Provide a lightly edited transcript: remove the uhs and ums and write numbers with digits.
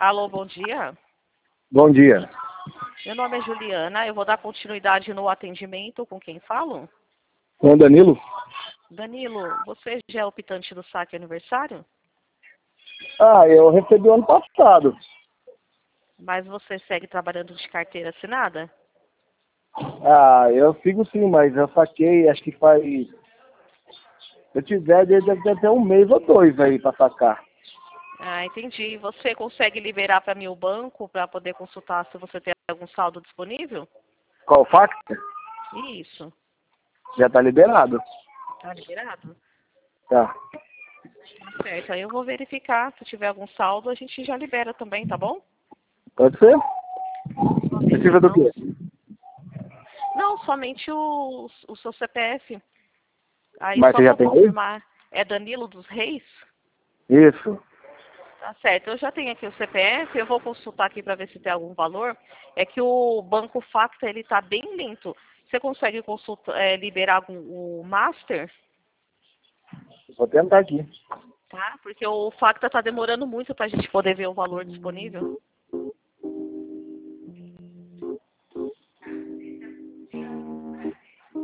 Alô, bom dia. Bom dia. Meu nome é Juliana. Eu vou dar continuidade no atendimento. Com quem falo? Com o Danilo? Danilo, você já é optante do saque aniversário? Eu recebi ano passado. Mas você segue trabalhando de carteira assinada? Eu sigo sim, mas eu saquei, acho que faz... Se eu tiver, deve ter até um mês ou dois aí pra sacar. Ah, entendi. Você consegue liberar para mim o banco para poder consultar se você tem algum saldo disponível? Qual fax? Isso. Já tá liberado. Tá liberado? Tá. Tá certo. Aí eu vou verificar. Se tiver algum saldo, a gente já libera também, tá bom? Pode ser? Somente Precisa do então. quê? Não, somente o seu CPF. Aí Mas só você já para tem aí? confirmar, é Danilo dos Reis? Isso. Tá certo, eu já tenho aqui o CPF, eu vou consultar aqui para ver se tem algum valor. É que o Banco Facta, ele tá bem lento. Você consegue liberar o Master? Vou tentar aqui. Tá? Porque o Facta tá demorando muito para a gente poder ver o valor disponível.